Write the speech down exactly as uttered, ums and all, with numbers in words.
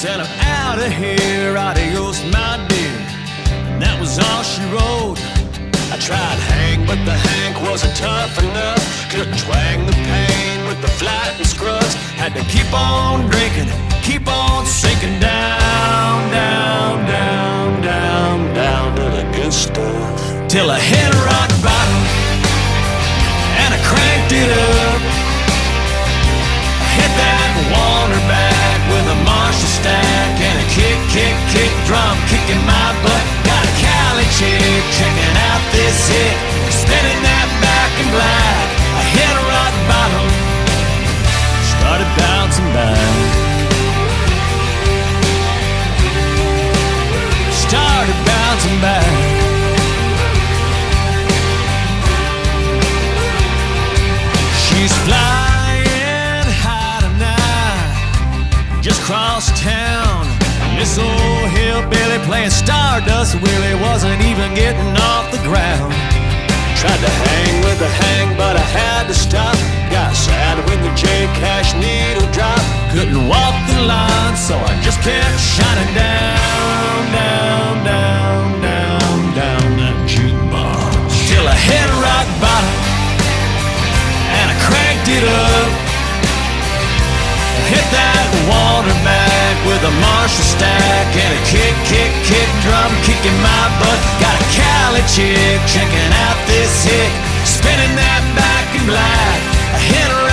said, I'm out of here, adios, my dear. And that was all she wrote. I tried Hank, but the Hank wasn't tough enough. Couldn't twang the pain with the flat and scrubs. Had to keep on drinking, keep on sinking down, down, down, down, down to the good stuff. Till I hit rock bottom and I cranked it up. I hit that water bag with a Marshall stack and a kick, kick, kick drum kicking my butt. Got a Cali chick checking out this hit, spinning that back in black. I hit rock bottom, started bouncing back. Started bouncing back. She's flying high tonight, just crossed town. This old hillbilly playing Stardust Willie wasn't even getting off the ground. Tried to hang with the hang, but I had to stop. Got sad when the J-Cash needle dropped. Couldn't walk the line, so I just kept shining down, down, down, down, down that jukebox. Till I hit rock bottom and I cranked it up. I hit that water bag with a Marshall stack and a kick, kick, kick drum kicking my butt. Got a Cali chick checking out this hit, spinning that back in black. I hit her